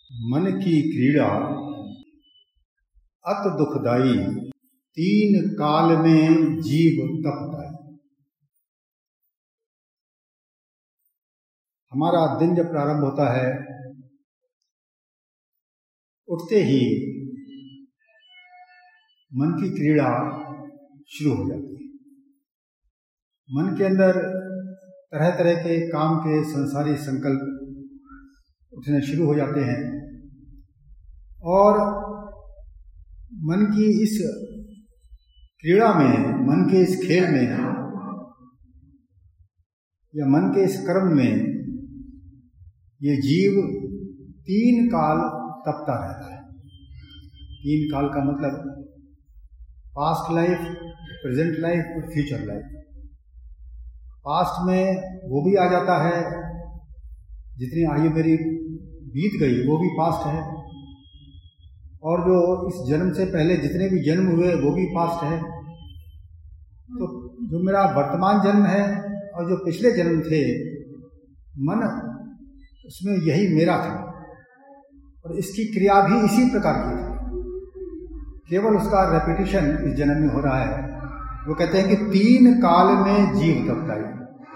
मन की क्रीड़ा अत दुखदाई, तीन काल में जीव तपदाई। हमारा दिन जब प्रारंभ होता है, उठते ही मन की क्रीड़ा शुरू हो जाती है। मन के अंदर तरह तरह के काम के संसारी संकल्प उठने शुरू हो जाते हैं और मन की इस क्रीड़ा में, मन के इस खेल में या मन के इस कर्म में ये जीव तीन काल तपता रहता है। तीन काल का मतलब पास्ट लाइफ, प्रेजेंट लाइफ और फ्यूचर लाइफ। पास्ट में वो भी आ जाता है, जितनी आयु मेरी बीत गई वो भी पास्ट है, और जो इस जन्म से पहले जितने भी जन्म हुए वो भी पास्ट है। तो जो मेरा वर्तमान जन्म है और जो पिछले जन्म थे, मन उसमें यही मेरा था और इसकी क्रिया भी इसी प्रकार की थी, केवल उसका रेपिटेशन इस जन्म में हो रहा है। वो कहते हैं कि तीन काल में जीव तपता है।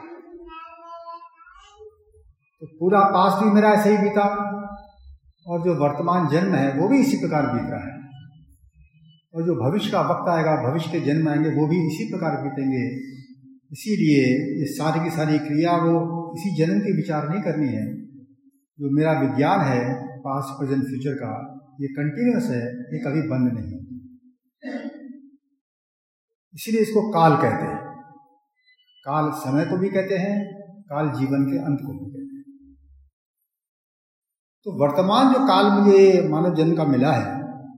तो पूरा पास्ट भी मेरा ऐसे ही बीता और जो वर्तमान जन्म है वो भी इसी प्रकार बीत रहा है, और जो भविष्य का वक्त आएगा, भविष्य के जन्म आएंगे, वो भी इसी प्रकार बीतेंगे। इसीलिए ये सारी की सारी क्रिया वो इसी जन्म की विचार नहीं करनी है। जो मेरा विज्ञान है पास्ट प्रेजेंट फ्यूचर का, ये कंटिन्यूअस है, ये कभी बंद नहीं है। इसीलिए इसको काल कहते हैं। काल समय को भी कहते हैं, काल जीवन के अंत को भी कहते हैं। तो वर्तमान जो काल मुझे मानव जन्म का मिला है,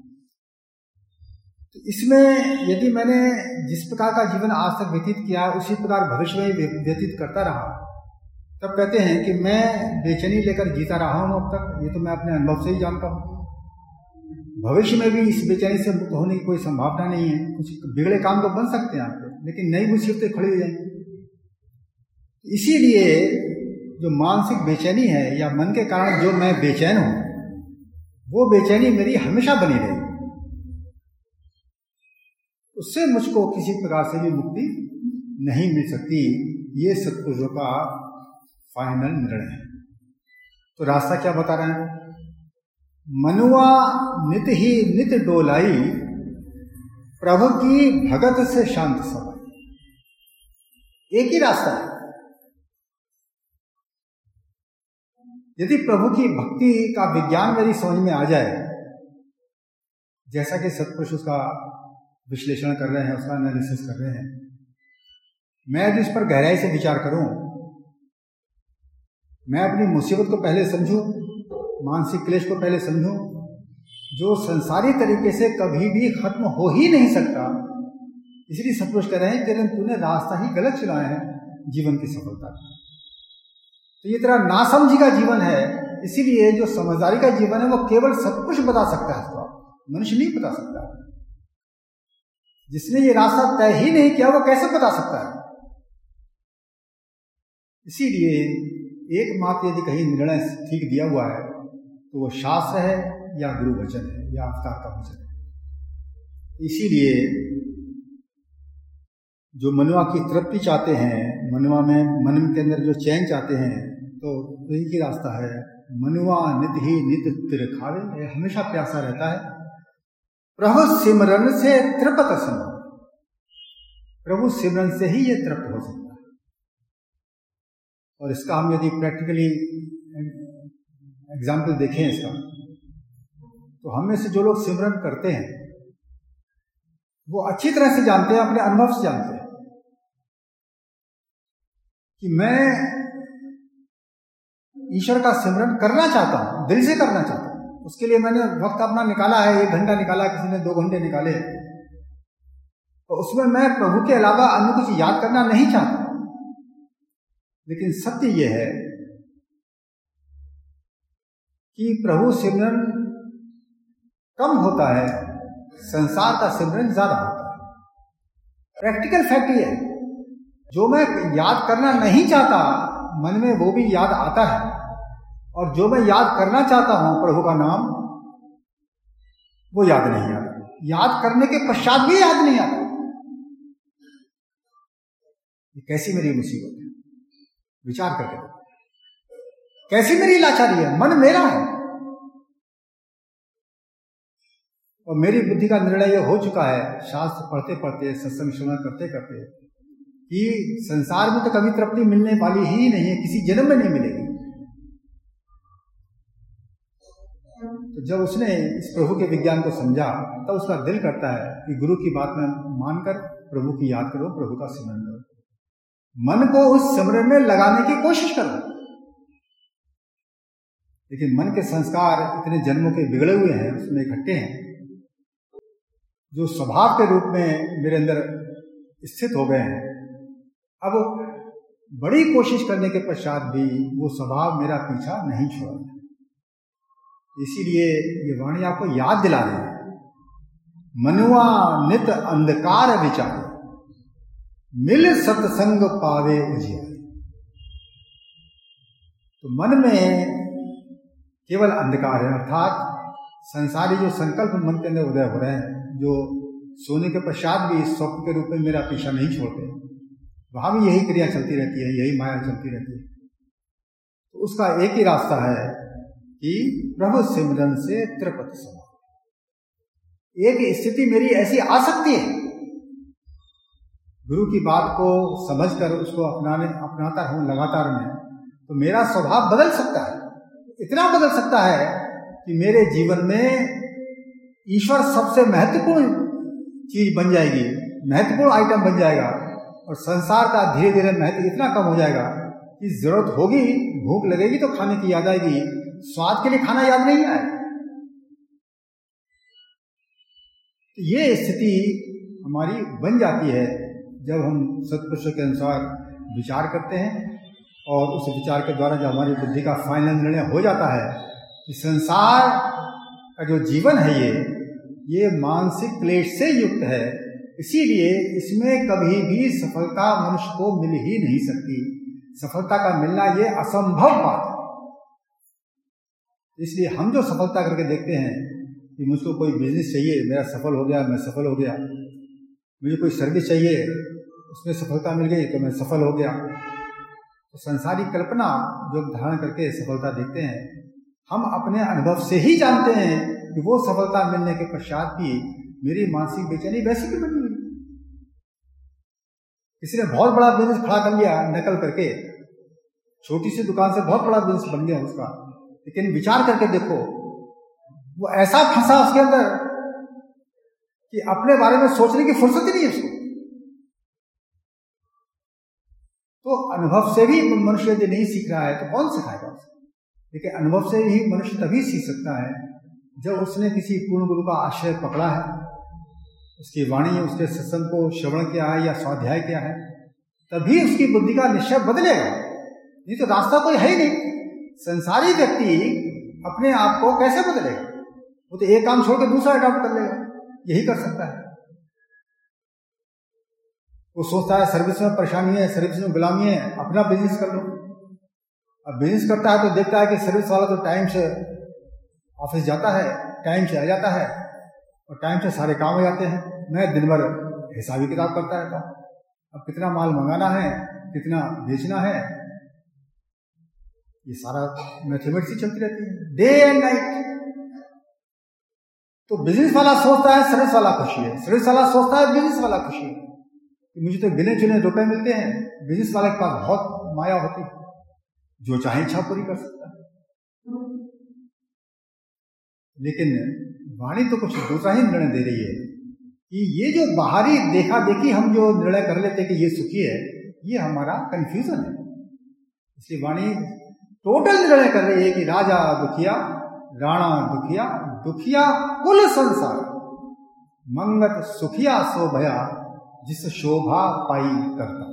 तो इसमें यदि मैंने जिस प्रकार का जीवन आज तक व्यतीत किया उसी प्रकार भविष्य में व्यतीत करता रहा, तब कहते हैं कि मैं बेचैनी लेकर जीता रहा हूं अब तक। ये तो मैं अपने अनुभव से ही जानता हूं। भविष्य में भी इस बेचैनी से मुक्त होने की कोई संभावना नहीं है। कुछ बिगड़े काम तो बन सकते हैं आपके, लेकिन नई मुसीबतें खड़ी हो जाएंगी। इसीलिए जो मानसिक बेचैनी है या मन के कारण जो मैं बेचैन हूं, वो बेचैनी मेरी हमेशा बनी रहेगी। उससे मुझको किसी प्रकार से भी मुक्ति नहीं मिल सकती। ये सत्पुरुषों का फाइनल निर्णय है। तो रास्ता क्या बता रहे हैं? मनुआ नित ही नित डोलाई, प्रभु की भगत से शांत सवाई। एक ही रास्ता है। यदि प्रभु की भक्ति का विज्ञान मेरी समझ में आ जाए, जैसा कि सत्पुरुष उसका विश्लेषण कर रहे हैं, उसका एनालिसिस कर रहे हैं, मैं यदि इस पर गहराई से विचार करूं, मैं अपनी मुसीबत को पहले समझूं, मानसिक क्लेश को पहले समझूं, जो संसारी तरीके से कभी भी खत्म हो ही नहीं सकता। इसलिए सत्पुरुष कह रहे हैं कि तूने रास्ता ही गलत चुना है जीवन की सफलता का। तो ये तेरा नासमझी का जीवन है। इसीलिए जो समझदारी का जीवन है वो केवल सत्पुरुष बता सकता है, तो मनुष्य नहीं बता सकता। जिसने ये रास्ता तय ही नहीं किया वो कैसे बता सकता है? इसीलिए एकमात्र यदि कहीं निर्णय ठीक दिया हुआ है तो वो शास्त्र है या गुरु वचन है या अवतार का वचन है। इसीलिए जो मनुआ की तृप्ति चाहते हैं, मनुआ में मन के अंदर जो चैन चाहते हैं, तो यही की रास्ता है। मनुआ नित ही नित तिर खावे, हमेशा प्यासा रहता है। प्रभु सिमरन से तृप्त सम, प्रभु सिमरन से ही ये तृप्त हो सकता है। और इसका हम यदि प्रैक्टिकली एग्जाम्पल देखें इसका, तो हम में से जो लोग सिमरन करते हैं वो अच्छी तरह से जानते हैं, अपने अनुभव से जानते हैं कि मैं ईश्वर का सिमरन करना चाहता हूं, दिल से करना चाहता हूं। उसके लिए मैंने वक्त अपना निकाला है, 1 घंटा निकाला, किसी ने 2 घंटे निकाले, तो उसमें मैं प्रभु के अलावा अन्य कुछ याद करना नहीं चाहता। लेकिन सत्य यह है कि प्रभु सिमरन कम होता है, संसार का सिमरन ज्यादा होता है। प्रैक्टिकल फैक्ट ये है, जो मैं याद करना नहीं चाहता मन में वो भी याद आता है, और जो मैं याद करना चाहता हूं प्रभु का नाम, वो याद नहीं आता। याद करने के पश्चात भी याद नहीं आता। ये कैसी मेरी मुसीबत है, विचार करके देखो। कैसी मेरी लाचारी है। मन मेरा है और मेरी बुद्धि का निर्णय यह हो चुका है, शास्त्र पढ़ते पढ़ते, सत्संग श्रवण करते करते, कि संसार में तो कभी तृप्ति मिलने वाली ही नहीं है, किसी जन्म में नहीं मिलेगी। तो जब उसने इस प्रभु के विज्ञान को समझा, तब उसका दिल करता है कि गुरु की बात में मानकर प्रभु की याद करो, प्रभु का स्मरण करो, मन को उस स्मरण में लगाने की कोशिश करो। लेकिन मन के संस्कार इतने जन्मों के बिगड़े हुए हैं, उसमें इकट्ठे हैं, जो स्वभाव के रूप में मेरे अंदर स्थित हो गए हैं। अब बड़ी कोशिश करने के पश्चात भी वो स्वभाव मेरा पीछा नहीं छोड़ा। इसीलिए ये वाणी आपको याद दिला रही है, मनुआ नित अंधकार विचार, मिल सत्संग पावे उजियारे। तो मन में केवल अंधकार है, अर्थात संसारी जो संकल्प मन के अंदर उदय हो रहे हैं, जो सोने के पश्चात भी स्वप्न के रूप में मेरा पीछा नहीं छोड़ते, वहां भी यही क्रिया चलती रहती है, यही माया चलती रहती है। तो उसका एक ही रास्ता है कि प्रभु सिमरन से तृप्त समा। एक स्थिति मेरी ऐसी आ सकती है, गुरु की बात को समझकर उसको अपनाता रहूं लगातार में, तो मेरा स्वभाव बदल सकता है। इतना बदल सकता है कि मेरे जीवन में ईश्वर सबसे महत्वपूर्ण चीज बन जाएगी, महत्वपूर्ण आइटम बन जाएगा, और संसार का धीरे धीरे महत्व इतना कम हो जाएगा कि जरूरत होगी, भूख लगेगी तो खाने की याद आएगी, स्वाद के लिए खाना याद नहीं आएगा। तो ये स्थिति हमारी बन जाती है जब हम सत्पुरुषों के अनुसार विचार करते हैं, और उस विचार के द्वारा जब हमारी बुद्धि का फाइनल निर्णय हो जाता है कि संसार का जो जीवन है ये मानसिक क्लेश से युक्त है, इसीलिए इसमें कभी भी सफलता मनुष्य को मिल ही नहीं सकती। सफलता का मिलना ये असंभव बात है। इसलिए हम जो सफलता करके देखते हैं कि मुझको कोई बिजनेस चाहिए, मेरा सफल हो गया, मैं सफल हो गया, मुझे कोई सर्विस चाहिए, उसमें सफलता मिल गई तो मैं सफल हो गया। तो संसारी कल्पना जो धारण करके सफलता देखते हैं, हम अपने अनुभव से ही जानते हैं कि वो सफलता मिलने के पश्चात भी मेरी मानसिक बेचैनी वैसी की बनी हुई। किसी ने बहुत बड़ा बिजनेस खड़ा कर लिया नकल करके, छोटी सी दुकान से बहुत बड़ा बिजनेस बन गया उसका, लेकिन विचार करके देखो वो ऐसा फंसा उसके अंदर कि अपने बारे में सोचने की फुर्सत ही नहीं है उसको। तो अनुभव से भी मनुष्य यदि नहीं सीख रहा है तो कौन सिखाएगा उसे? लेकिन अनुभव से ही मनुष्य तभी सीख सकता है जब उसने किसी पूर्ण गुरु का आश्रय पकड़ा है, उसकी वाणी, उसके सत्संग को श्रवण किया है या स्वाध्याय किया है, तभी उसकी बुद्धि का निश्चय बदलेगा। नहीं तो रास्ता कोई है ही नहीं। संसारी व्यक्ति अपने आप को कैसे बदलेगा? वो तो एक काम छोड़ के दूसरा अडॉप्ट कर लेगा, यही कर सकता है। वो सोचता है सर्विस में परेशानी है, सर्विस में गुलामी है, अपना बिजनेस कर लो। अब बिजनेस करता है तो देखता है कि सर्विस वाला तो टाइम से ऑफिस जाता है, टाइम से आ जाता है और टाइम से सारे काम हो जाते हैं। मैं दिन भर हिसाबी किताब करता रहता हूँ, अब कितना माल मंगाना है, कितना बेचना है, ये सारा मैथमेटिक्स ही चलती रहती है डे एंड नाइट। तो बिजनेस वाला सोचता है सर्विस वाला खुशी है, सर्विस वाला सोचता है बिजनेस वाला खुशी है कि मुझे तो गिने चुने रुपए मिलते हैं। बिजनेस वाले के पास बहुत माया होती है, जो चाहे इच्छा पूरी कर सकता है। लेकिन वाणी तो कुछ दूसरा ही निर्णय दे रही है कि ये जो बाहरी देखा देखी हम जो निर्णय कर लेते हैं कि ये सुखी है, ये हमारा कंफ्यूजन है। इसलिए वाणी टोटल निर्णय कर रही है कि राजा दुखिया, राणा दुखिया, दुखिया कुल संसार, मंगत सुखिया सो भया, जिस शोभा पाई करता।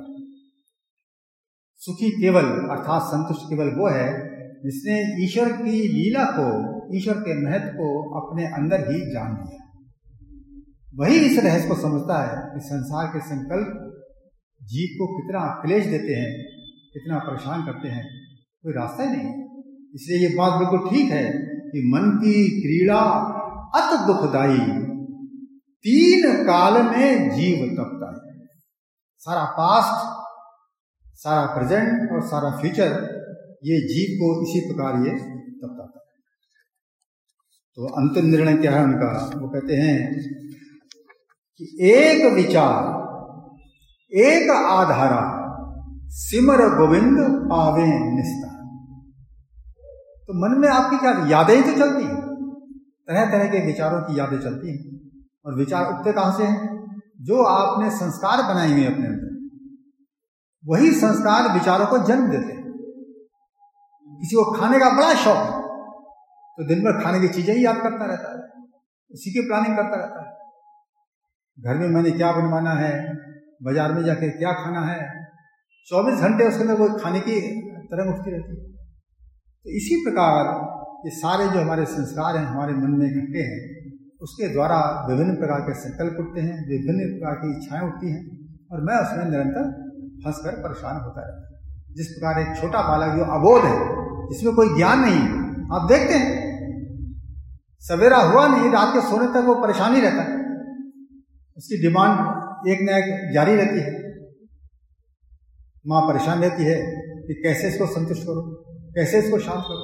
सुखी केवल अर्थात संतुष्ट केवल वो है जिसने ईश्वर की लीला को, ईश्वर के महत्व को अपने अंदर ही जान लिया। वही इस रहस्य को समझता है कि संसार के संकल्प जीव को कितना क्लेश देते हैं, कितना परेशान करते हैं, कोई रास्ता ही नहीं। इसलिए ये बात बिल्कुल ठीक है कि मन की क्रीड़ा अत दुखदाई, 3 काल में जीव तपता है। सारा पास्ट, सारा प्रेजेंट और सारा फ्यूचर, ये जीव को इसी प्रकार ये तपता है। तो अंतिम निर्णय क्या है उनका? वो कहते हैं कि एक विचार एक आधारा, सिमर गोविंद पावे निस्तार। तो मन में आपकी क्या यादें ही तो चलती हैं, तरह तरह के विचारों की यादें चलती हैं। और विचार उठते कहां से हैं? जो आपने संस्कार बनाए हुए अपने अंदर, वही संस्कार विचारों को जन्म देते हैं। किसी को खाने का बड़ा शौक है तो दिन भर खाने की चीजें ही याद करता रहता है, उसी की प्लानिंग करता रहता है। घर में मैंने क्या बनवाना है, बाजार में जाके क्या खाना है, 24 घंटे उसके अंदर वो खाने की तरंग उठती रहती है। तो इसी प्रकार ये सारे जो हमारे संस्कार हैं हमारे मन में इकट्ठे हैं, उसके द्वारा विभिन्न प्रकार के संकल्प उठते हैं, विभिन्न प्रकार की इच्छाएं उठती हैं, और मैं उसमें निरंतर फंस कर परेशान होता रहता हूँ। जिस प्रकार एक छोटा बालक जो अबोध है, जिसमें कोई ज्ञान नहीं है, आप देखते हैं सवेरा हुआ नहीं, रात के सोने तक वो परेशान ही रहता है, उसकी डिमांड एक न एक जारी रहती है। माँ परेशान रहती है कि कैसे इसको संतुष्ट करो, कैसे इसको शांत करो।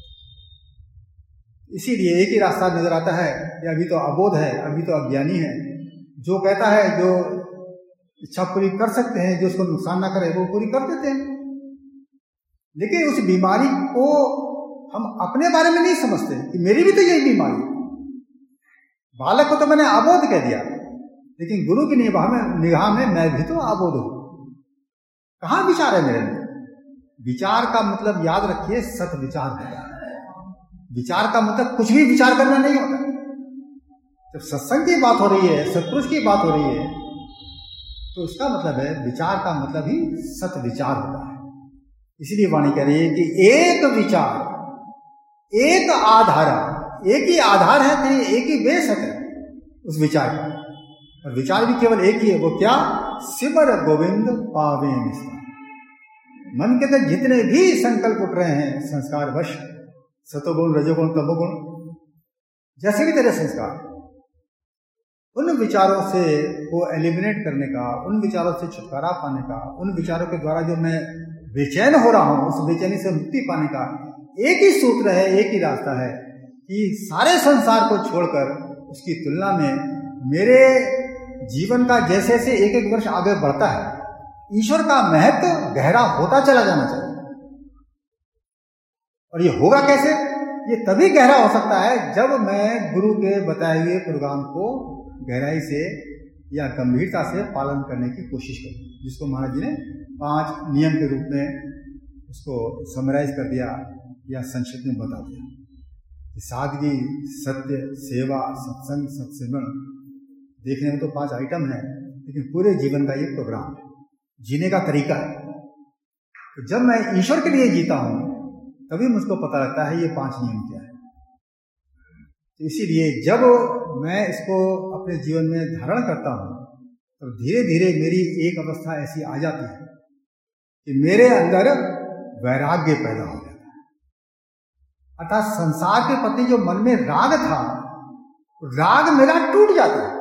इसीलिए एक ही रास्ता नजर आता है कि अभी तो अबोध है, अभी तो अज्ञानी है। जो कहता है जो इच्छा पूरी कर सकते हैं, जो उसको नुकसान ना करे वो पूरी कर देते हैं। लेकिन उस बीमारी को हम अपने बारे में नहीं समझते कि मेरी भी तो यही बीमारी। बालक को तो मैंने अबोध कह दिया, लेकिन गुरु की निगाह में मैं भी तो अबोध हूं। कहां विचार है मेरे में? विचार का मतलब याद रखिए, सत विचार होता है। विचार का मतलब कुछ भी विचार करना नहीं होता। जब सत्संग की बात हो रही है, सत्पुरुष की बात हो रही है, तो उसका मतलब है विचार का मतलब ही सत विचार होता है। इसलिए वाणी कह रही है कि एक विचार एक आधारा, एक ही आधार है, तेरी एक ही बेस है उस विचार का। और विचार भी केवल एक ही है, वो क्या? सिमर गोविंद पावे निस्तार। मन के अंदर जितने भी संकल्प उठ रहे हैं संस्कार वश, सतोगुण रजोगुण तमोगुण, जैसे भी तेरे संस्कार, उन विचारों से को एलिमिनेट करने का, उन विचारों से छुटकारा पाने का, उन विचारों के द्वारा जो मैं बेचैन हो रहा हूं, उस बेचैनी से मुक्ति पाने का एक ही सूत्र है, एक ही रास्ता है कि सारे संसार को छोड़कर उसकी तुलना में मेरे जीवन का जैसे से एक एक वर्ष आगे बढ़ता है, ईश्वर का महत्व गहरा होता चला जाना चाहिए। और ये होगा कैसे? ये तभी गहरा हो सकता है जब मैं गुरु के बताए हुए प्रोग्राम को गहराई से या गंभीरता से पालन करने की कोशिश करूं, जिसको महाराज जी ने 5 नियम के रूप में उसको समराइज कर दिया या संक्षिप्त में बता दिया। सादगी, सत्य, सेवा, सत्संग, सत्सिमरण, देखने में तो 5 आइटम है, लेकिन पूरे जीवन का ये प्रोग्राम है, जीने का तरीका है। तो जब मैं ईश्वर के लिए जीता हूं तभी मुझको पता लगता है ये 5 नियम क्या है। तो इसीलिए जब मैं इसको अपने जीवन में धारण करता हूं तो धीरे धीरे मेरी एक अवस्था ऐसी आ जाती है कि मेरे अंदर वैराग्य पैदा हो जाता है। अर्थात संसार के प्रति जो मन में राग था, राग मेरा टूट जाता है।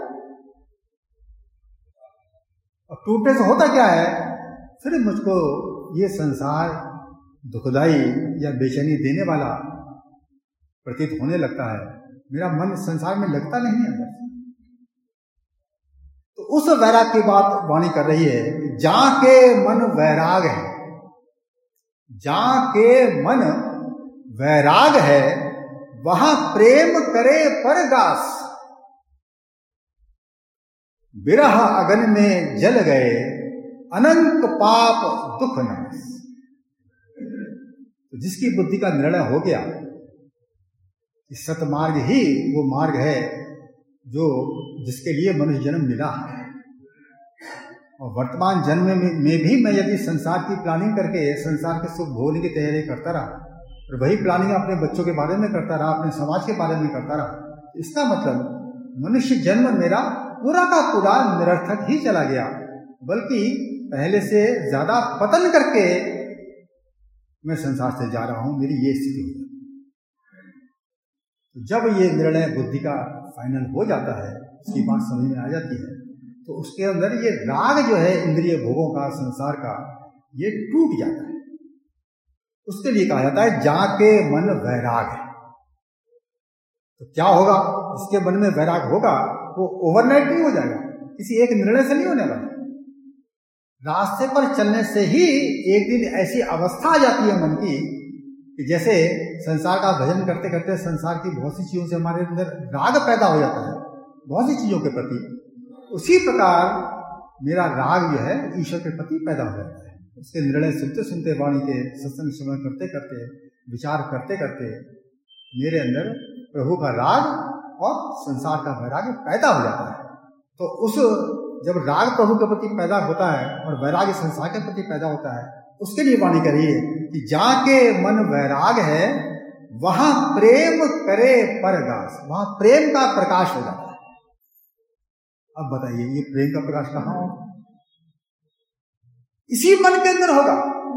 और टूटने से होता क्या है? फिर मुझको ये संसार दुखदाई या बेचैनी देने वाला प्रतीत होने लगता है। मेरा मन संसार में लगता नहीं है अंदर। तो उस वैराग की बात वाणी कर रही है, जहां के मन वैराग है, जहां के मन वैराग है, वहां प्रेम करे परगास, विरह अगन में जल गए, अनंत पाप दुख नाश। तो जिसकी बुद्धि का निर्णय हो गया कि सतमार्ग ही वो मार्ग है जो जिसके लिए मनुष्य जन्म मिला है, और वर्तमान जन्म में भी मैं यदि संसार की प्लानिंग करके संसार के सुख भोगने की तैयारी करता रहा और वही प्लानिंग अपने बच्चों के बारे में करता रहा, अपने समाज के बारे में करता रहा, इसका मतलब मनुष्य जन्म मेरा पूरा का पूरा निरर्थक ही चला गया, बल्कि पहले से ज्यादा पतन करके मैं संसार से जा रहा हूं, मेरी ये स्थिति हो जाती है। तो जब ये निर्णय बुद्धि का फाइनल हो जाता है, उसकी बात समझ में आ जाती है, तो उसके अंदर ये राग जो है इंद्रिय भोगों का, संसार का, ये टूट जाता है। उसके लिए कहा जाता है जाके मन वैराग है। तो क्या होगा? जिसके मन में वैराग होगा वो ओवरनाइट नहीं हो जाएगा, किसी एक निर्णय से नहीं होने वाला। रास्ते पर चलने से ही एक दिन ऐसी अवस्था आ जाती है मन की कि जैसे संसार का भजन करते करते संसार की बहुत सी चीजों से हमारे अंदर राग पैदा हो जाता है, बहुत सी चीजों के प्रति। उसी प्रकार मेरा राग जो है ईश्वर के प्रति पैदा हो जाता है। उसके निर्णय सुनते सुनते, वाणी के सत्संग श्रवण करते करते, विचार करते करते मेरे अंदर प्रभु का राग और संसार का वैराग्य पैदा हो जाता है। तो उस जब राग प्रभु के प्रति पैदा होता है और वैराग्य संसार के प्रति पैदा होता है, उसके लिए वाणी करी है कि जाके मन वैराग है वहां प्रेम करे परगास, वहां प्रेम का प्रकाश हो जाता है। अब बताइए ये प्रेम का प्रकाश कहां होगा? इसी मन के अंदर होगा।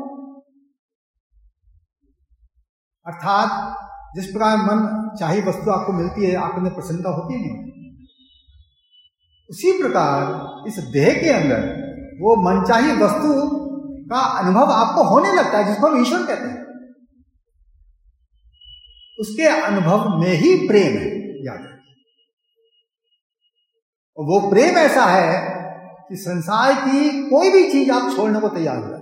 अर्थात जिस प्रकार मन चाही वस्तु आपको मिलती है, आपके अंदर प्रसन्नता होती है नहीं, उसी प्रकार इस देह के अंदर वो मनचाही वस्तु का अनुभव आपको होने लगता है, जिसको हम ईश्वर कहते हैं। उसके अनुभव में ही प्रेम है, याद रखिए। और वो प्रेम ऐसा है कि संसार की कोई भी चीज आप छोड़ने को तैयार हो जाते,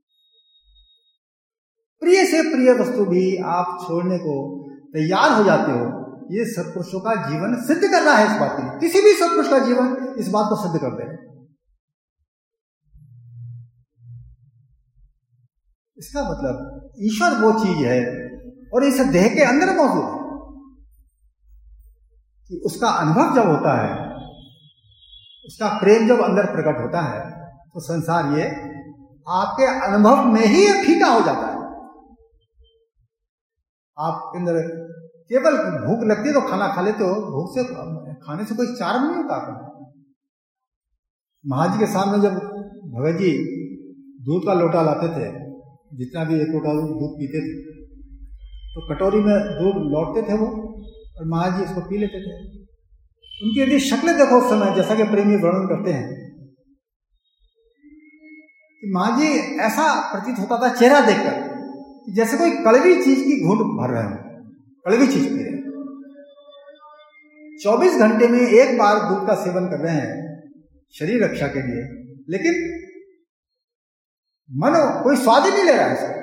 प्रिय से प्रिय वस्तु भी आप छोड़ने को तैयार हो जाते हो। ये सत्पुरुषों का जीवन सिद्ध कर रहा है इस बात के लिए। किसी भी सत्पुरुष का जीवन इस बात को सिद्ध कर देगा। इसका मतलब ईश्वर वो चीज है और इस देह के अंदर मौजूद है कि उसका अनुभव जब होता है, उसका प्रेम जब अंदर प्रकट होता है, तो संसार ये आपके अनुभव में ही फीका हो जाता है। आपके अंदर केवल भूख लगती है तो खाना खा लेते हो, भूख से खाने से कोई चार्म नहीं होता आपको। महाराज जी के सामने जब भगत जी दूध का लोटा लाते थे, जितना भी एक लोटा दूध पीते थे, तो कटोरी में दूध लौटते थे वो, और महाराज जी इसको पी लेते थे। उनकी यदि शक्ल देखो उस समय, जैसा कि प्रेमी वर्णन करते हैं कि महाराज जी ऐसा प्रतीत होता था चेहरा देखकर जैसे कोई कड़वी चीज की घूंट भर रहे हो, कड़वी चीज पी रहे। 24 घंटे में एक बार दूध का सेवन कर रहे हैं शरीर रक्षा के लिए, लेकिन मन कोई स्वाद ही नहीं ले रहा है इसका।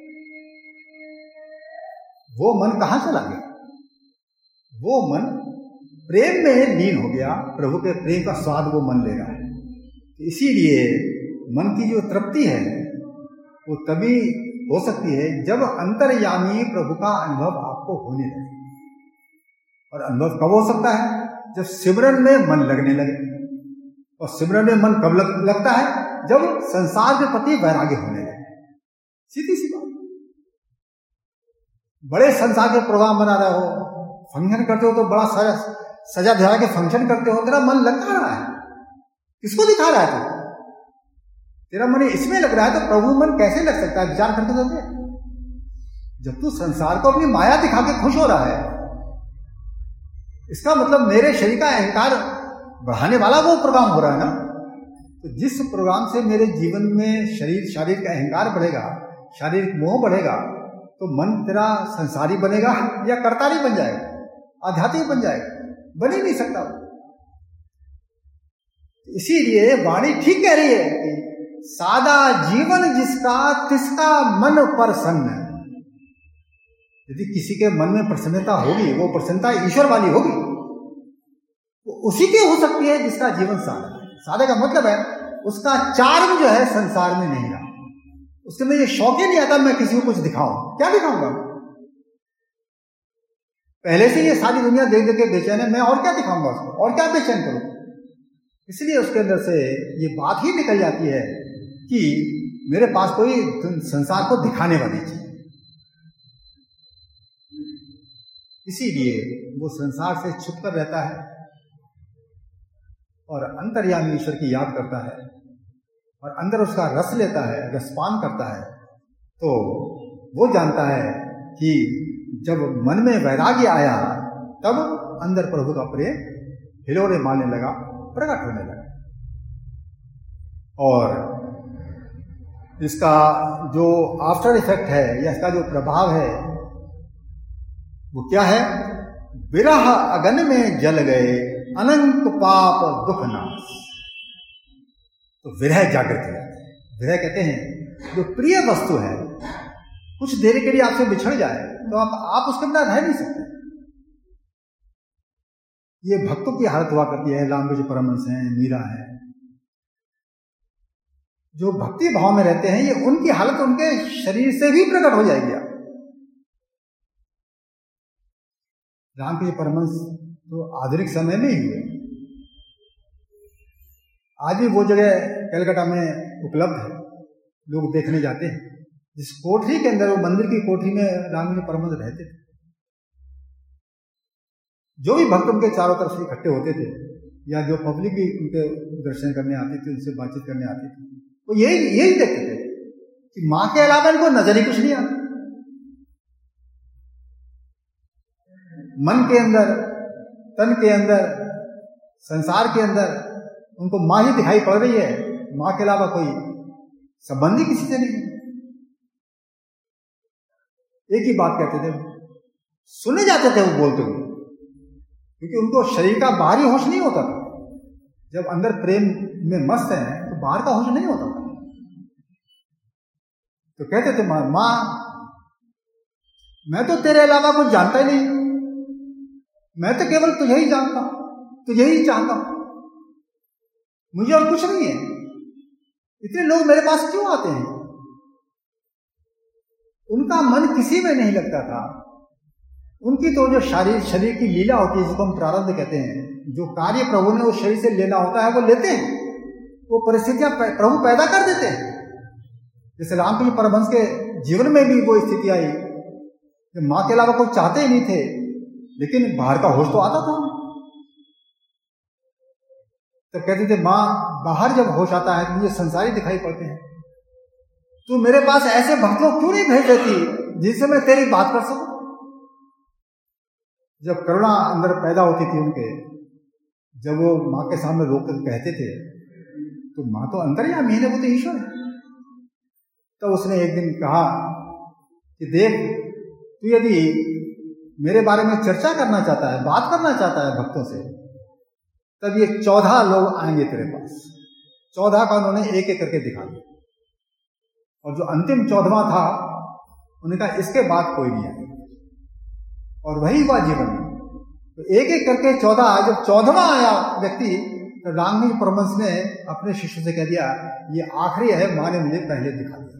वो मन कहां चला गया? वो मन प्रेम में लीन हो गया, प्रभु के प्रेम का स्वाद वो मन ले रहा है। तो इसीलिए मन की जो तृप्ति है वो तभी हो सकती है जब अंतर्यामी प्रभु का अनुभव आपको होने लगे। और अनुभव कब हो सकता है? जब सिमरन में मन लगने लगे। और सिमरन में मन कब लगता है? जब संसार के प्रति वैराग्य होने लगे। सीधी सी बात। बड़े संसार के प्रोग्राम बना रहे हो, फंक्शन करते हो, तो बड़ा सजा धजा के फंक्शन करते हो, तेरा मन लग रहा है, किसको दिखा रहा है? तेरा मन इसमें लग रहा है, तो प्रभु मन कैसे लग सकता है? विचार करके तो देख। जब तू संसार को अपनी माया दिखा के खुश हो रहा है, इसका मतलब मेरे शरीर का अहंकार बढ़ाने वाला वो प्रोग्राम हो रहा है ना। तो जिस प्रोग्राम से मेरे जीवन में शारीरिक का अहंकार बढ़ेगा, शारीरिक मोह बढ़ेगा, तो मन तेरा संसारी बनेगा या करतारी बन जाएगा, आध्यात्मिक बन जाएगा? बन ही नहीं सकता। इसीलिए वाणी ठीक कह रही है कि सादा जीवन जिसका तिसका मन प्रसन्न। यदि किसी के मन में प्रसन्नता होगी, वो प्रसन्नता ईश्वर वाली होगी, तो उसी के हो सकती है जिसका जीवन सादा है। सादा का मतलब है उसका चार्म जो है संसार में नहीं रहा, उसके में ये शौक ही नहीं आता मैं किसी को कुछ दिखाऊं। क्या दिखाऊंगा? पहले से ये सारी दुनिया देख देख के बेचैन है, मैं और क्या दिखाऊंगा उसको, और क्या बेचैन करूं? इसलिए उसके अंदर से ये बात ही निकल जाती है कि मेरे पास कोई संसार को दिखाने वाली चीज। इसीलिए वो संसार से छुपकर रहता है और अंतर्यामी ईश्वर की याद करता है और अंदर उसका रस लेता है, रसपान करता है। तो वो जानता है कि जब मन में वैराग्य आया तब अंदर प्रभु का प्रेम हिलोरे मारने लगा, प्रकट होने लगा। और इसका जो आफ्टर इफेक्ट है या इसका जो प्रभाव है वो क्या है? विरह अगन में जल गए अनंत पाप दुख नाश। तो विरह जागृत है। विरह कहते हैं जो प्रिय वस्तु है कुछ देर के लिए आपसे बिछड़ जाए तो आप उसके बिना रह नहीं सकते। ये भक्तों की हालत हुआ करती है। रामकृष्ण परमहंस हैं, मीरा है, जो भक्ति भाव में रहते हैं, ये उनकी हालत उनके शरीर से भी प्रकट हो जाएगी। रामकृष्ण परमहंस तो आधुनिक समय में ही हुए। आज भी वो जगह कलकत्ता में उपलब्ध है, लोग देखने जाते हैं। जिस कोठरी के अंदर, वो मंदिर की कोठरी में रामकृष्ण परमहंस रहते थे। जो भी भक्त उनके चारों तरफ से इकट्ठे होते थे या जो पब्लिक भी उनके दर्शन करने आती थी, उनसे बातचीत करने आती थी, वो यही देखते थे कि माँ के अलावा इनको नजर ही कुछ नहीं आता। मन के अंदर, तन के अंदर, संसार के अंदर उनको माँ ही दिखाई पड़ रही है। माँ के अलावा कोई संबंधी किसी से नहीं। एक ही बात कहते थे, सुने जाते थे वो बोलते हुए, क्योंकि उनको शरीर का बाहरी होश नहीं होता था। जब अंदर प्रेम में मस्त है तो बाहर का होश नहीं होता था। तो कहते थे, माँ मैं तो तेरे अलावा कुछ जानता ही नहीं, मैं तो केवल तुझे ही जानता हूं, तुझे ही चाहता हूं, मुझे और कुछ नहीं है। इतने लोग मेरे पास क्यों आते हैं? उनका मन किसी में नहीं लगता था। उनकी तो जो शरीर की लीला होती है, जिसको हम प्रारब्ध कहते हैं, जो कार्य प्रभु ने उस शरीर से लेना होता है वो लेते हैं। वो परिस्थितियां प्रभु पैदा कर देते हैं। जैसे रामकृष्ण परमहंस के जीवन में भी वो स्थिति आई कि माँ के अलावा कोई चाहते ही नहीं थे, लेकिन बाहर का होश तो आता था। तो कहते थे, माँ बाहर जब होश आता है तो मुझे संसारी दिखाई पड़ते हैं, तू मेरे पास ऐसे भक्तों क्यों नहीं भेज देती जिनसे मैं तेरी बात कर सकूं? जब करुणा अंदर पैदा होती थी उनके, जब वो माँ के सामने रोक कहते थे, तो माँ तो अंतर्यामी है, वो तो ईश्वर है। तो उसने एक दिन कहा कि देख, तू यदि मेरे बारे में चर्चा करना चाहता है, बात करना चाहता है भक्तों से, तब ये 14 लोग आएंगे तेरे पास। 14 का उन्होंने एक एक करके दिखा दिया, और जो अंतिम 14वां था उन्होंने कहा इसके बाद कोई नहीं आएगा। और वही हुआ जीवन में। तो एक एक करके 14 आए। जब 14वां आया व्यक्ति, तो रामकृष्ण परमहंस ने अपने शिष्य से कह दिया, ये आखिरी है, माँ ने मुझे पहले दिखा दिया।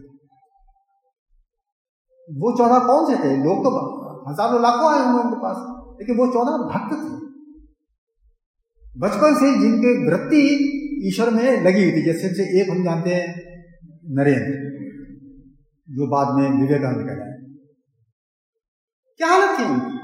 वो 14 कौन से थे? लोग तो हजारों लाखों आए होंगे उनके पास, लेकिन वो 14 भक्त थे, बचपन से जिनके वृत्ति ईश्वर में लगी हुई थी। जैसे एक हम जानते हैं नरेंद्र, जो बाद में विवेकानंद कहलाए। क्या हालत थी उनकी?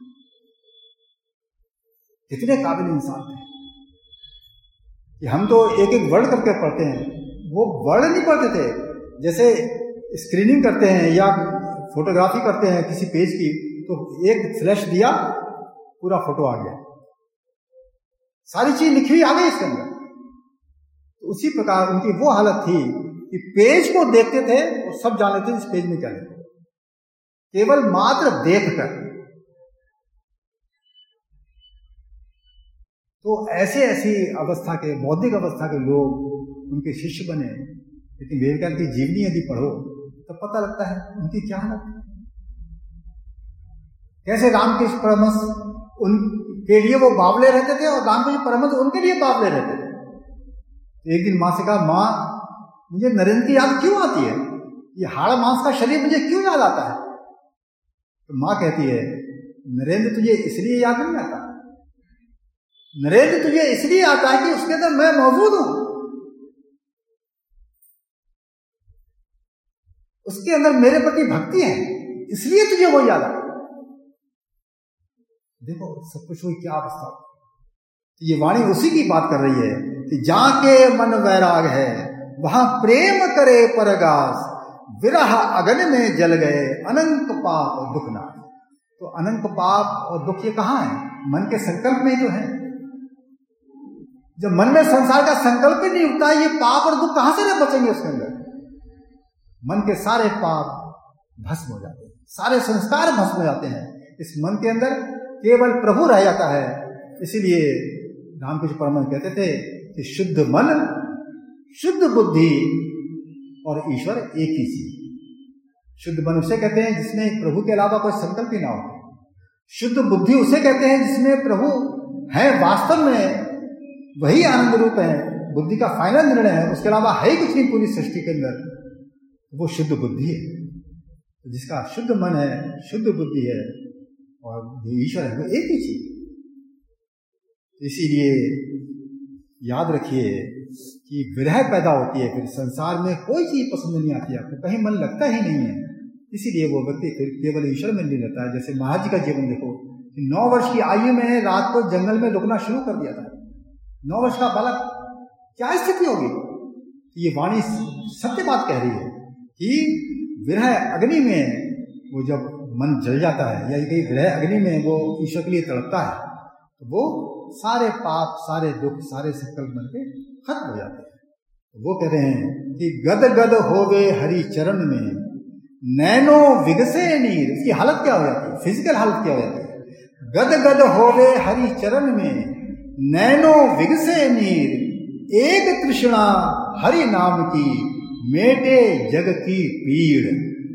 कितने काबिल इंसान थे कि हम तो एक एक वर्ड करके पढ़ते हैं, वो वर्ड नहीं पढ़ते थे। जैसे स्क्रीनिंग करते हैं या फोटोग्राफी करते हैं किसी पेज की, तो एक फ्लैश दिया, पूरा फोटो आ गया, सारी चीज लिखी हुई आ गई इसके अंदर। तो उसी प्रकार उनकी वो हालत थी कि पेज को देखते थे और सब जान लेते इस पेज में क्या लिखा, केवल मात्र देखकर। तो ऐसी अवस्था के, बौद्धिक अवस्था के लोग उनके शिष्य बने। लेकिन विवेकानंद की जीवनी यदि पढ़ो तो पता लगता है उनकी क्या हालत है। कैसे रामकृष्ण परमहंस उनके लिए वो बावले रहते थे और रामकृष्ण परमहंस उनके लिए बावले रहते थे। एक दिन माँ से कहा, माँ मुझे नरेंद्र की याद क्यों आती है? ये हाड़ मांस का शरीर मुझे क्यों याद आता है? तो माँ कहती है, नरेंद्र तुझे इसलिए याद नहीं आता, नरेंद्र तुझे इसलिए आता है कि उसके अंदर मैं मौजूद हूं, उसके अंदर मेरे प्रति भक्ति है, इसलिए तुझे वो याद आता। देखो सब कुछ हुई क्या अवस्था। तो ये वाणी उसी की बात कर रही है कि जहां के मन वैराग है वहां प्रेम करे परगास, विरह अगन में जल गए, अनंत पाप और दुख नाश। तो अनंत पाप और दुख ये कहाँ है? मन के संकल्प में ही तो है। जब मन में संसार का संकल्प ही नहीं उठता, ये पाप और दुख कहां से बचेंगे उसके अंदर? मन के सारे पाप भस्म हो जाते हैं, सारे संस्कार भस्म हो जाते हैं। इस मन के अंदर केवल प्रभु रह जाता है। इसीलिए रामकृष्ण परमहंस कहते थे कि शुद्ध मन, शुद्ध बुद्धि और ईश्वर एक ही चीज। शुद्ध मन उसे कहते हैं जिसमें प्रभु के अलावा कोई संकल्प ही ना हो। शुद्ध बुद्धि उसे कहते हैं जिसमें प्रभु है, वास्तव में वही आनंद रूप है, बुद्धि का फाइनल निर्णय है, उसके अलावा है ही कुछ नहीं पूरी सृष्टि के अंदर। वो शुद्ध बुद्धि है। तो जिसका शुद्ध मन है, शुद्ध बुद्धि है और जो ईश्वर है, वो एक ही चीज। इसीलिए याद रखिए कि विरह पैदा होती है, फिर संसार में कोई चीज पसंद नहीं आती आपको, कहीं मन लगता ही नहीं है। इसीलिए वो व्यक्ति फिर केवल ईश्वर में नहीं रहता है। जैसे महाराज जी का जीवन देखो, 9 वर्ष की आयु में रात को जंगल में रुकना शुरू कर दिया था। 9 वर्ष का बालक, क्या स्थिति होगी? ये वाणी सत्य बात कह रही है कि विरह अग्नि में वो जब मन जल जाता है, या कहीं विरह अग्नि में वो ईश्वर के लिए तड़पता है, तो वो सारे पाप, सारे दुख, सारे संकल्प मन के खत्म हो जाते हैं। वो कहते हैं कि गद गद होवे हरि चरण में, नैनो विगसे नीर। इसकी हालत क्या हो जाती है? फिजिकल हालत क्या हो जाती है? गद गद होवे हरि चरण में, नैनो विगसे नीर। एक तृष्णा हरि नाम की, मेटे जग की पीड़।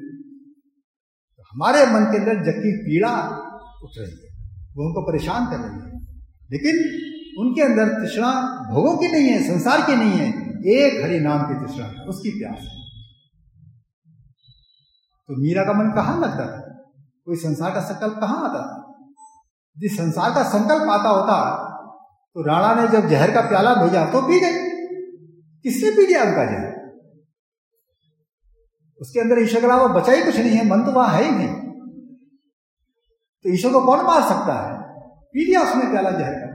हमारे मन के अंदर जग की पीड़ा उठ रही है, वो हमको परेशान कर रही है, लेकिन उनके अंदर तृष्णा भोगों की नहीं है, संसार की नहीं है, एक हरि नाम की तृष्णा है, उसकी प्यास है। तो मीरा का मन कहां लगता था? कोई संसार का संकल्प कहां आता था? जिस संसार का संकल्प आता होता तो राणा ने जब जहर का प्याला भेजा तो पी गए। किसने पी लिया उनका जहर? उसके अंदर ईश्वर के अलावा बचा ही कुछ नहीं है, मन तो वहां है ही नहीं। तो ईश्वर को कौन मार सकता है? पी लिया उसने प्याला जहर का।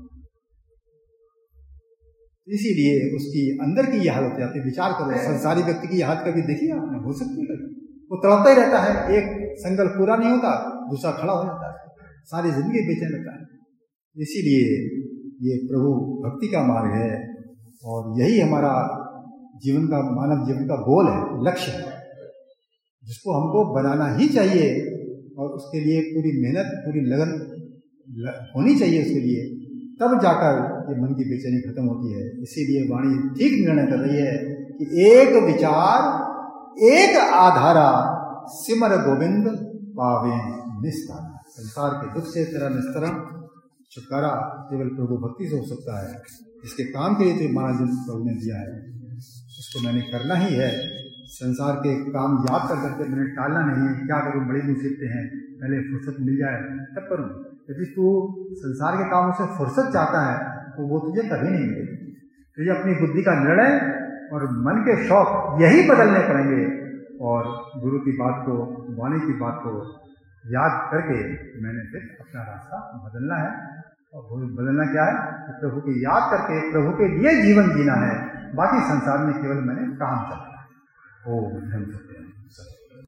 इसीलिए उसकी अंदर की यह हालत जाती है। विचार करो, संसारी व्यक्ति की यह हालत कभी देखी आपने? हो सकती है? वो तड़पता ही रहता है, एक संकल्प पूरा नहीं होता, दूसरा खड़ा हो जाता है, सारी जिंदगी बेचैन रहता है। इसीलिए ये प्रभु भक्ति का मार्ग है, और यही हमारा जीवन का, मानव जीवन का गोल है, लक्ष्य है, जिसको हमको बनाना ही चाहिए। और उसके लिए पूरी मेहनत, पूरी लगन होनी चाहिए उसके लिए, तब जाकर ये मन की बेचैनी खत्म होती है। इसीलिए वाणी ठीक निर्णय कर रही है कि एक विचार, एक आधारा, सिमर गोविंद पावे निस्तारण। संसार के दुख से तेरा निस्तरण, छुटकारा केवल प्रभु भक्ति से हो सकता है। इसके काम के लिए तो महाराज प्रभु ने दिया है, उसको मैंने करना ही है। संसार के काम याद कर करके मैंने टालना नहीं है। क्या करूं, बड़ी मुसीबतें हैं, पहले फुर्सत मिल जाए तब करूं। यदि तू संसार के कामों से फुर्सत चाहता है तो वो तुझे कभी नहीं मिलेगी। तुझे अपनी बुद्धि का निर्णय और मन के शौक यही बदलने पड़ेंगे, और गुरु की बात को, वाणी की बात को याद करके मैंने फिर अपना रास्ता बदलना है। और बदलना क्या है? तो प्रभु की याद करके प्रभु के लिए जीवन जीना है। बाकी संसार में केवल मैंने काम चलाना है। ओम धन्यवाद।